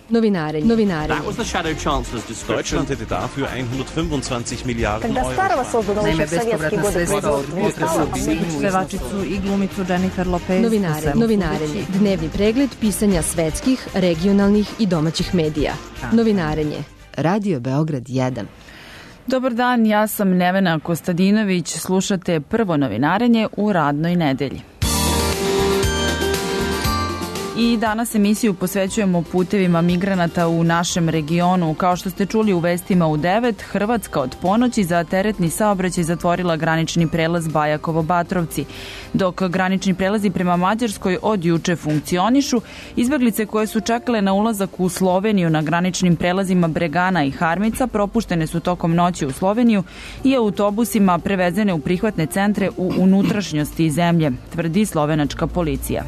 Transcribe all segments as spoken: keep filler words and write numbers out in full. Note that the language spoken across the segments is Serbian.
Novinarenje. Novinarenje. That was the Shadow Chancellor's description. Deutschland hätte dafür hundertfünfundzwanzig Milijarden Когда старого создано Naime, еще в советские годы производства. Pevačicu i glumicu Jennifer Lopez. Novinarenje. Novinarenje. Dnevni pregled pisanja svetskih, regionalnih i domaćih medija. Novinarenje. Radio Beograd jedan. Dobar dan, ja sam Nevena Kostadinović. Slušate Prvo novinarenje u radnoj nedelji. I danas emisiju posvećujemo putevima migranata u našem regionu. Kao što ste čuli u vestima u devet, Hrvatska od ponoći za teretni saobraćaj zatvorila granični prelaz Bajakovo-Batrovci. Dok granični prelazi prema Mađarskoj od juče funkcionišu, izbeglice koje su čekale na ulazak u Sloveniju na graničnim prelazima Bregana i Harmica propuštene su tokom noći u Sloveniju i autobusima prevezene u prihvatne centre u unutrašnjosti zemlje, tvrdi slovenačka policija.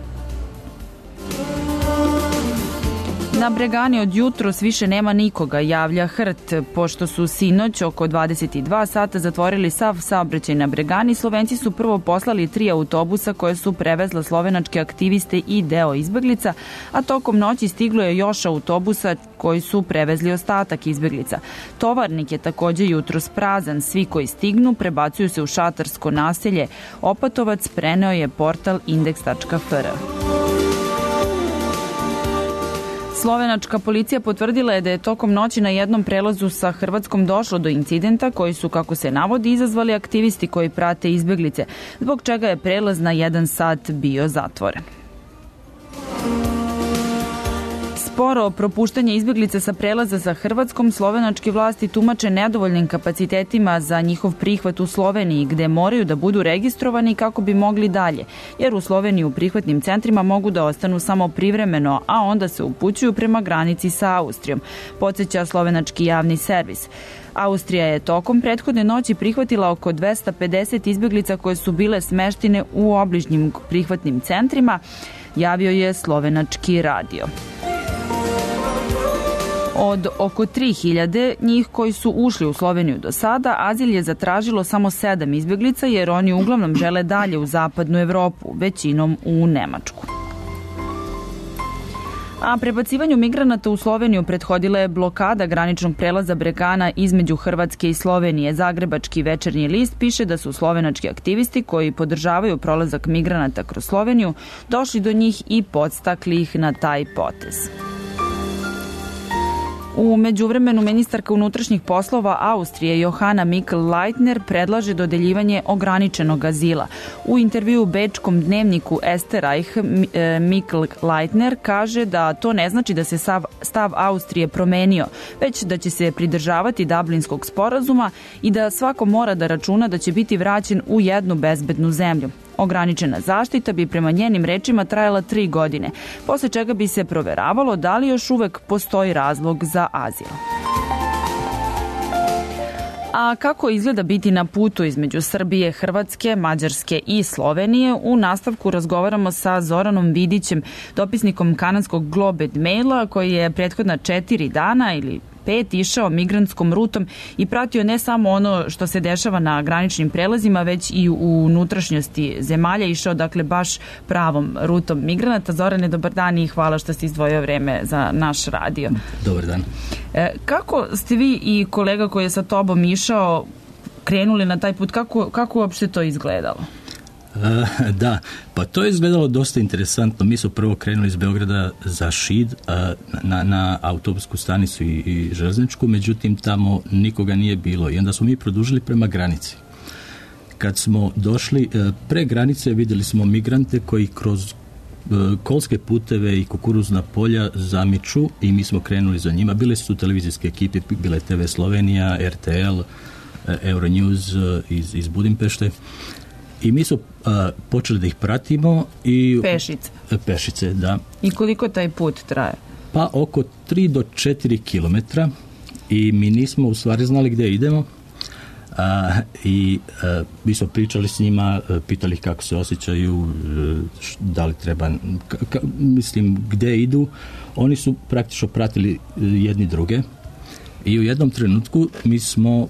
Na Bregani od jutros više nema nikoga, javlja H R T. Pošto su sinoć oko dvadeset dva sata zatvorili sav saobraćaj na Bregani, Slovenci su prvo poslali tri autobusa koje su prevezla slovenačke aktiviste i deo izbeglica, a tokom noći stiglo je još autobusa koji su prevezli ostatak izbeglica. Tovarnik je takođe jutros prazan. Svi koji stignu prebacuju se u šatarsko naselje Opatovac, preneo je portal indeks tačka f r. Slovenačka policija potvrdila je da je tokom noći na jednom prelazu sa Hrvatskom došlo do incidenta koji su, kako se navodi, izazvali aktivisti koji prate izbeglice, zbog čega je prelaz na jedan sat bio zatvoren. Sporo propuštanje izbeglica sa prelaza sa Hrvatskom slovenačke vlasti tumače nedovoljnim kapacitetima za njihov prihvat u Sloveniji, gde moraju da budu registrovani kako bi mogli dalje, jer u Sloveniji u prihvatnim centrima mogu da ostanu samo privremeno, a onda se upućuju prema granici sa Austrijom, podsjeća slovenački javni servis. Austrija je tokom prethodne noći prihvatila oko dvesta pedeset izbeglica koje su bile smeštene u obližnjim prihvatnim centrima, javio je slovenački radio. Od oko tri hiljade njih koji su ušli u Sloveniju do sada, azil je zatražilo samo sedam izbeglica jer oni uglavnom žele dalje u zapadnu Evropu, većinom u Nemačku. A prebacivanju migranata u Sloveniju prethodila je blokada graničnog prelaza Bregana između Hrvatske i Slovenije. Zagrebački Večernji list piše da su slovenački aktivisti koji podržavaju prolazak migranata kroz Sloveniju došli do njih i podstakli ih na taj potez. U međuvremenu ministarka unutrašnjih poslova Austrije Johanna Mikl-Leitner predlaže dodeljivanje ograničenog azila. U intervju u bečkom dnevniku Österreich Mikl-Leitner kaže da to ne znači da se stav Austrije promenio, već da će se pridržavati Dublinskog sporazuma i da svako mora da računa da će biti vraćen u jednu bezbednu zemlju. Ograničena zaštita bi prema njenim rečima trajala tri godine, posle čega bi se proveravalo da li još uvek postoji razlog za azil. A kako izgleda biti na putu između Srbije, Hrvatske, Mađarske i Slovenije? U nastavku razgovaramo sa Zoranom Vidićem, dopisnikom kanadskog Globed Maila, koji je prethodna četiri dana ili pet išao migrantskom rutom i pratio ne samo ono što se dešava na graničnim prelazima, već i u unutrašnjosti zemalja, išao dakle baš pravom rutom migranata. Zorane, dobar dan i hvala što ste izdvojio vreme za naš radio. Dobar dan. E, kako ste vi i kolega koji je sa tobom išao krenuli na taj put, kako, kako uopšte to izgledalo? Uh, da, pa to je izgledalo dosta interesantno. Mi smo prvo krenuli iz Beograda za Šid uh, na, na autobusku stanicu i, i železničku, međutim tamo nikoga nije bilo i onda smo mi produžili prema granici. Kad smo došli uh, pre granice vidjeli smo migrante koji kroz uh, kolske puteve i kukuruzna polja zamiču i mi smo krenuli za njima. Bile su televizijske ekipe, bile te ve Slovenija, er te el, uh, Euronews uh, iz, iz Budimpešte. I mi smo uh, počeli da ih pratimo. I Pešice. Pešice, da. I koliko taj put traje? Pa oko tri do četiri kilometra i mi nismo u stvari znali gde idemo. Uh, I uh, mi smo pričali s njima, uh, pitali kako se osjećaju, uh, da li treba, ka, ka, mislim, gde idu. Oni su praktično pratili uh, jedni druge i u jednom trenutku mi smo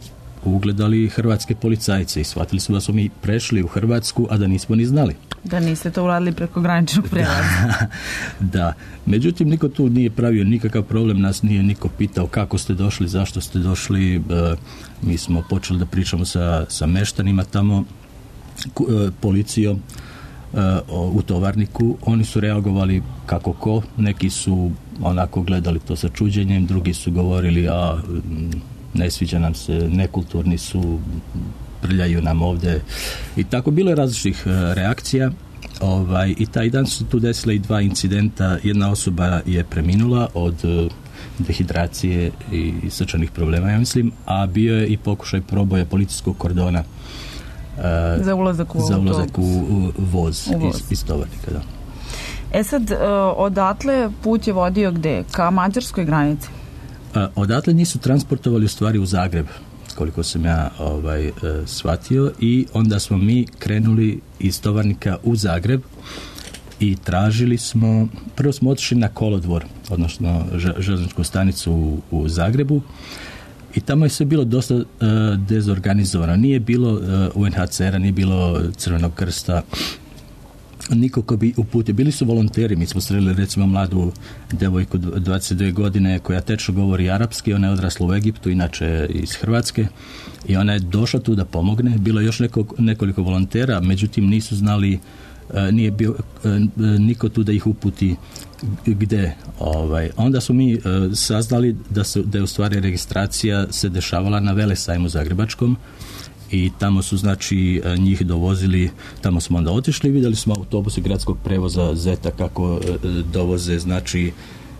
ugledali hrvatske policajce i shvatili su da smo mi prešli u Hrvatsku, a da nismo ni znali. Da niste to uradili preko graničnog prijelaza. Da, da. Međutim, niko tu nije pravio nikakav problem, nas nije niko pitao kako ste došli, zašto ste došli. E, mi smo počeli da pričamo sa, sa meštanima tamo, ku, e, policijom e, u Tovarniku. Oni su reagovali kako ko, neki su onako gledali to sa čuđenjem, drugi su govorili, a ne sviđa nam se, nekulturni su, prljaju nam ovdje. I tako bilo je različitih reakcija. Ovaj, i taj dan su tu desile i dva incidenta. Jedna osoba je preminula od dehidracije i srčanih problema, ja mislim, a bio je i pokušaj proboja policijskog kordona uh, za ulazak u, za ulazak u, u voz, u voz. Iz, iz Tovarnika. Da. E sad, uh, odatle put je vodio gde? Ka mađarskoj granici? Uh, odatle nisu transportovali u stvari u Zagreb, koliko sam ja ovaj, uh, shvatio, i onda smo mi krenuli iz Tovarnika u Zagreb i tražili smo, prvo smo otišli na kolodvor, odnosno željezničku stanicu u, u Zagrebu, i tamo je sve bilo dosta uh, dezorganizovano. Nije bilo uh, U N H C R-a, nije bilo Crvenog krsta, niko ko bi uputio. Bili su volonteri, mi smo sreli recimo mladu devojku dvadeset dvije godine koja tečno govori arapski, ona je odrasla u Egiptu, inače iz Hrvatske, i ona je došla tu da pomogne. Bilo je još neko, nekoliko volontera, međutim nisu znali, nije bio niko tu da ih uputi gde. Ovaj. Onda su mi saznali da, su, da je u stvari registracija se dešavala na Velesajmu zagrebačkom, i tamo su znači njih dovozili, tamo smo onda otišli, vidjeli smo autobuse gradskog prevoza Zeta kako dovoze znači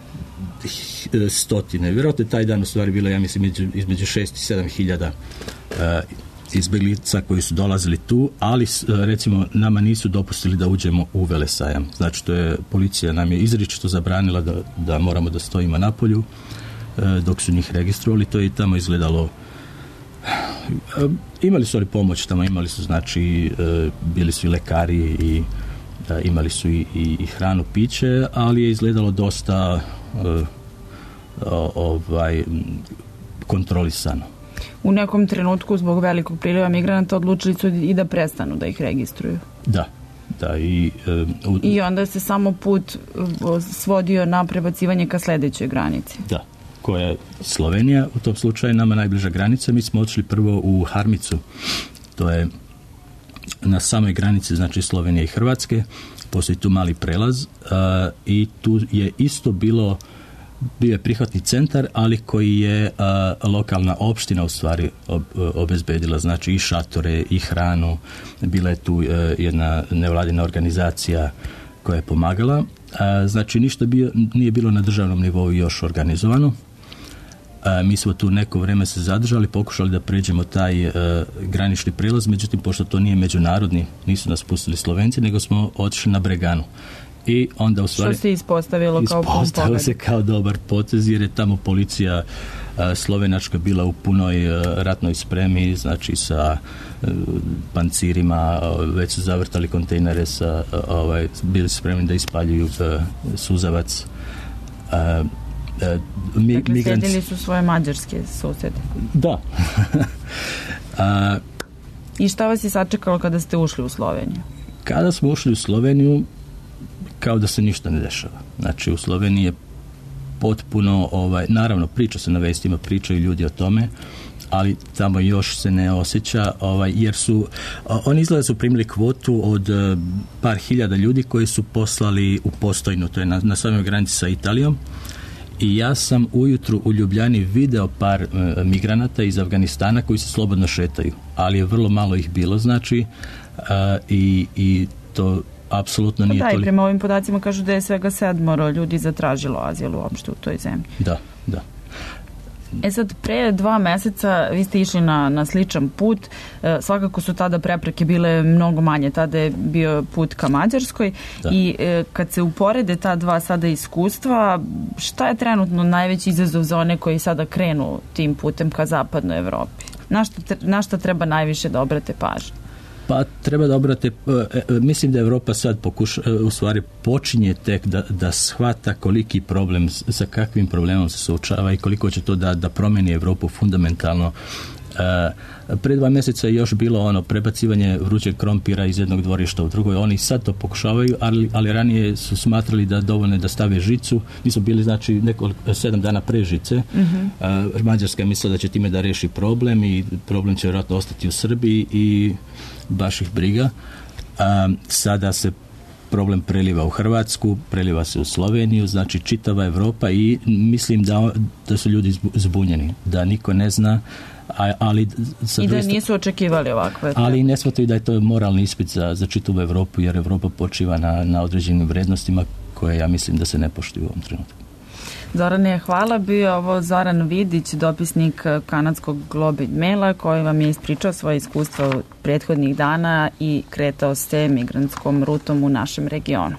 stotine. Vjerojatno taj dan u stvari bilo, ja mislim, između, između šest i sedam hiljada uh, izbjeglica koji su dolazili tu, ali recimo nama nisu dopustili da uđemo u Velesajam. Znači to je, policija nam je izričito zabranila da, da moramo da stojimo na polju uh, dok su njih registrovali. To je tamo izgledalo. Uh, imali su ali pomoć tamo, imali su znači uh, bili su i lekari i uh, imali su i, i, i hranu, piće, ali je izgledalo dosta uh, ovaj kontrolisano. U nekom trenutku zbog velikog priliva migranata odlučili su i da prestanu da ih registruju. Da, da i uh, u, i onda se samo put uh, svodio na prebacivanje ka sledećoj granici. Da, koja je Slovenija, u tom slučaju nama najbliža granica. Mi smo otišli prvo u Harmicu, to je na samoj granici, znači Slovenije i Hrvatske. Postoji tu mali prelaz uh, i tu je isto bilo bio je prihvatni centar, ali koji je uh, lokalna opština u stvari ob, obezbedila, znači i šatore i hranu. Bila je tu uh, jedna nevladina organizacija koja je pomagala. Uh, znači ništa bio, nije bilo na državnom nivou još organizovano. Uh, mi smo tu neko vreme se zadržali, pokušali da pređemo taj uh, granični prelaz, međutim pošto to nije međunarodni, nisu nas pustili Slovenci, nego smo otišli na Breganu. I onda u stvari, što se ispostavilo kao ispostavilo se kao dobar potez, jer je tamo policija uh, slovenačka bila u punoj uh, ratnoj spremi, znači sa uh, pancirima, uh, već su zavrtali kontejnere sa, uh, ovaj, bili spremni da ispaljuju uh, suzavac. Uh, uh, mi, dakle, migranci... sledili su svoje mađarske susede. Da. uh, I šta vas je sačekalo kada ste ušli u Sloveniju? Kada smo ušli u Sloveniju, kao da se ništa ne dešava. Znači u Sloveniji je potpuno, ovaj, naravno priča se na vestima, pričaju ljudi o tome, ali tamo još se ne osjeća, ovaj, jer su, oni izgleda su primili kvotu od uh, par hiljada ljudi koji su poslali u Postojnu, to je na, na samoj granici sa Italijom, i ja sam ujutru u Ljubljani video par uh, migranata iz Afganistana koji se slobodno šetaju, ali je vrlo malo ih bilo, znači uh, i, i to apsolutno nije toliko. Da, toli... i prema ovim podacima kažu da je svega sedmoro ljudi zatražilo azil uopšte u toj zemlji. Da, da. E sad, pre dva meseca vi ste išli na, na sličan put. E, svakako su tada prepreke bile mnogo manje. Tada je bio put ka Mađarskoj. Da. I e, kad se uporede ta dva sada iskustva, šta je trenutno najveći izazov za one koji sada krenu tim putem ka zapadnoj Evropi? Na šta, na šta treba najviše da obrate pažnju? Pa treba da obrate, mislim da Evropa sad pokuša, u stvari počinje tek da, da shvata koliki problem, sa kakvim problemom se suočava i koliko će to da, da promeni Evropu fundamentalno. Pre dva mjeseca je još bilo ono prebacivanje vrućeg krompira iz jednog dvorišta u drugoj. Oni sad to pokušavaju, ali, ali ranije su smatrali da dovoljno je da stave žicu. Mi smo bili znači nekoliko, sedam dana pre žice. Mm-hmm. Mađarska je mislila da će time da reši problem i problem će vjerojatno ostati u Srbiji i baš ih briga. A, sada se problem preliva u Hrvatsku, preliva se u Sloveniju, znači čitava Evropa i mislim da, da su ljudi zbunjeni, da niko ne zna, a, ali... I da nisu očekivali ovakve. Ali ne shvataju da je to moralni ispit za, za čitavu Evropu, jer Evropa počiva na, na određenim vrednostima koje ja mislim da se ne poštuju u ovom trenutku. Zorane, hvala. Bio ovo Zoran Vidić, dopisnik kanadskog Globe and Maila, koji vam je ispričao svoje iskustvo prethodnih dana i kretao se migrantskom rutom u našem regionu.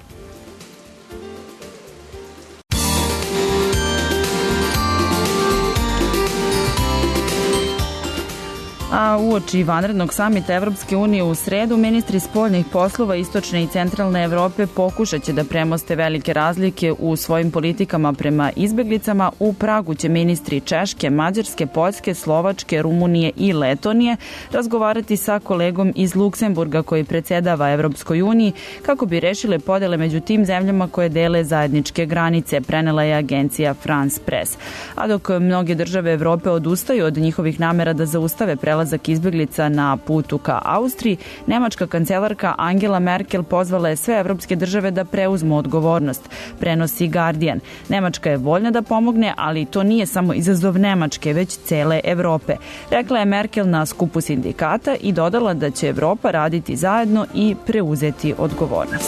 A uoči vanrednog samita Evropske unije u sredu, ministri spoljnih poslova Istočne i Centralne Evrope pokušat će da premoste velike razlike u svojim politikama prema izbeglicama. U Pragu će ministri Češke, Mađarske, Poljske, Slovačke, Rumunije i Letonije razgovarati sa kolegom iz Luksemburga koji predsjedava Evropskoj uniji kako bi rešile podele među tim zemljama koje dele zajedničke granice, prenela je agencija France Press. A dok mnoge države Evrope odustaju od njihovih namera da zaustave prelazak izbjeglica na putu ka Austriji, nemačka kancelarka Angela Merkel pozvala je sve evropske države da preuzmu odgovornost, prenosi Guardian. Nemačka je voljna da pomogne, ali to nije samo izazov Nemačke, već cele Evrope. Rekla je Merkel na skupu sindikata i dodala da će Evropa raditi zajedno i preuzeti odgovornost.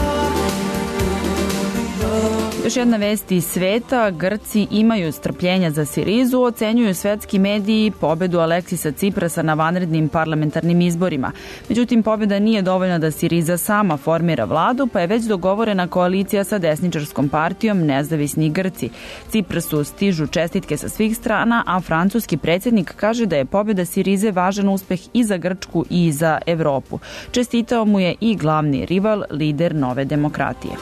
Još jedna vest iz sveta, Grci imaju strpljenja za Sirizu, ocenjuju svetski mediji pobedu Aleksisa Ciprasa na vanrednim parlamentarnim izborima. Međutim, pobeda nije dovoljna da Siriza sama formira vladu, pa je već dogovorena koalicija sa desničarskom partijom Nezavisni Grci. Ciprasu stižu čestitke sa svih strana, a francuski predsjednik kaže da je pobeda Sirize važan uspeh i za Grčku i za Evropu. Čestitao mu je i glavni rival, lider Nove demokratije.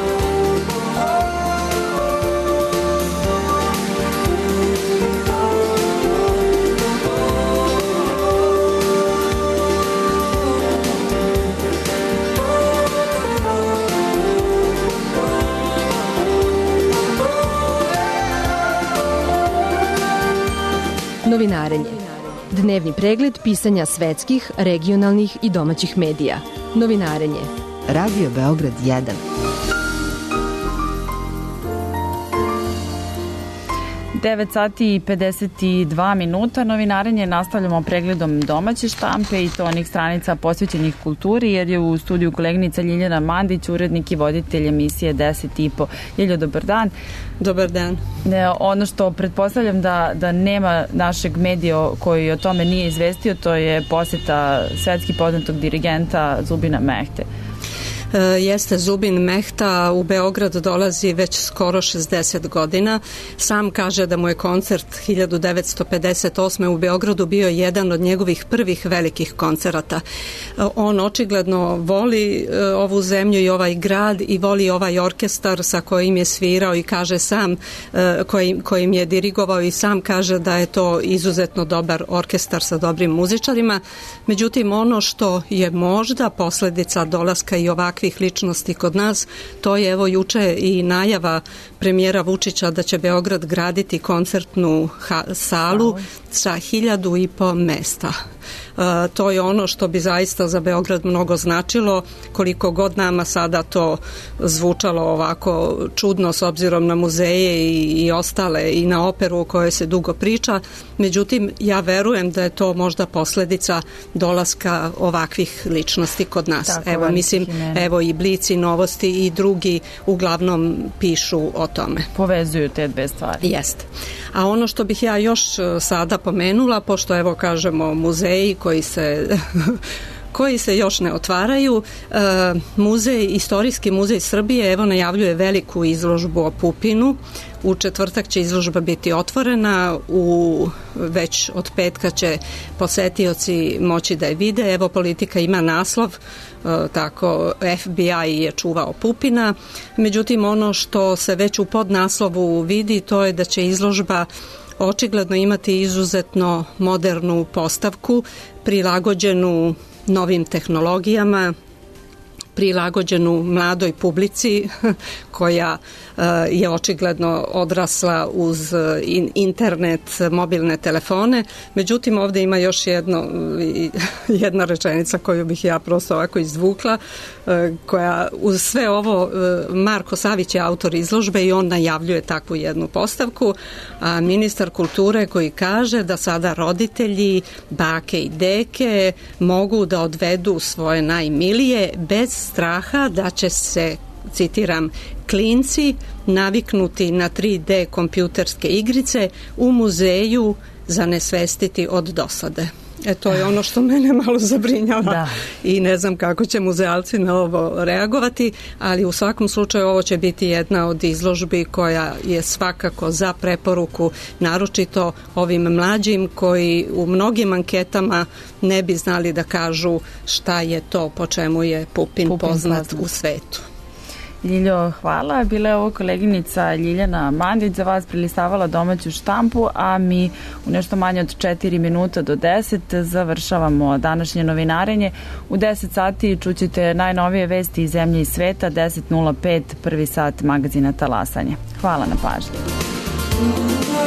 Novinarenje. Dnevni pregled pisanja svetskih, regionalnih i domaćih medija. Novinarenje. Radio Beograd jedan. devet sati i pedeset dva minuta. Novinarenje nastavljamo pregledom domaće štampe i to onih stranica posvećenih kulturi, jer je u studiju koleginica Ljiljana Mandić, urednik i voditelj emisije deset i po. Ljiljo, dobar dan. Dobar dan. Ne, ono što pretpostavljam da, da nema našeg medija koji o tome nije izvestio, to je posjeta svetski poznatog dirigenta Zubina Mehte. E, jeste, Zubin Mehta u Beograd dolazi već skoro šezdeset godina. Sam kaže da mu je koncert hiljadu devetsto pedeset osme u Beogradu bio jedan od njegovih prvih velikih koncerata. E, on očigledno voli e, ovu zemlju i ovaj grad i voli ovaj orkestar sa kojim je svirao i kaže sam, e, kojim, kojim je dirigovao i sam kaže da je to izuzetno dobar orkestar sa dobrim muzičarima. Međutim, ono što je možda posljedica dolaska i ovakvih ličnosti kod nas, to je evo juče i najava premijera Vučića da će Beograd graditi koncertnu ha- salu sa hiljadu i po mesta. Uh, to je ono što bi zaista za Beograd mnogo značilo, koliko god nama sada to zvučalo ovako čudno s obzirom na muzeje i, i ostale i na operu o kojoj se dugo priča. Međutim, ja verujem da je to možda posljedica dolaska ovakvih ličnosti kod nas. Tako, evo, mislim, evo i Blici, Novosti i drugi uglavnom pišu o tome. Povezuju te dve stvari. Jeste. A ono što bih ja još sada pomenula, pošto evo kažemo muzeji koji se koji se još ne otvaraju, e, muzej, istorijski muzej Srbije evo najavljuje veliku izložbu o Pupinu. U četvrtak će izložba biti otvorena, u već od petka će posetioci moći da je vide. Evo, Politika ima naslov, e, tako F B I je čuvao Pupina. Međutim, ono što se već u podnaslovu vidi, to je da će izložba očigledno imati izuzetno modernu postavku, prilagođenu novim tehnologijama, prilagođenu mladoj publici koja je očigledno odrasla uz internet, mobilne telefone. Međutim, ovdje ima još jedno, jedna rečenica koju bih ja prosto ovako izvukla, koja uz sve ovo, Marko Savić je autor izložbe i on najavljuje takvu jednu postavku, a ministar kulture koji kaže da sada roditelji, bake i deke mogu da odvedu svoje najmilije bez straha da će se, citiram, klinci naviknuti na tri D kompjuterske igrice u muzeju zanesvestiti od dosade. E, to je ono što mene malo zabrinjava da. I ne znam kako će muzealci na ovo reagovati, ali u svakom slučaju ovo će biti jedna od izložbi koja je svakako za preporuku, naročito ovim mlađim koji u mnogim anketama ne bi znali da kažu šta je to po čemu je Pupin, Pupin poznat, poznat u svetu. Ljiljo, hvala. Bila je ovo koleginica Ljiljana Mandić za vas prilistavala domaću štampu, a mi u nešto manje od četiri minuta do deset završavamo današnje novinarenje. U deset sati čućete najnovije vesti iz zemlje i sveta, deset nula pet, prvi sat magazina Talasanje. Hvala na pažnji.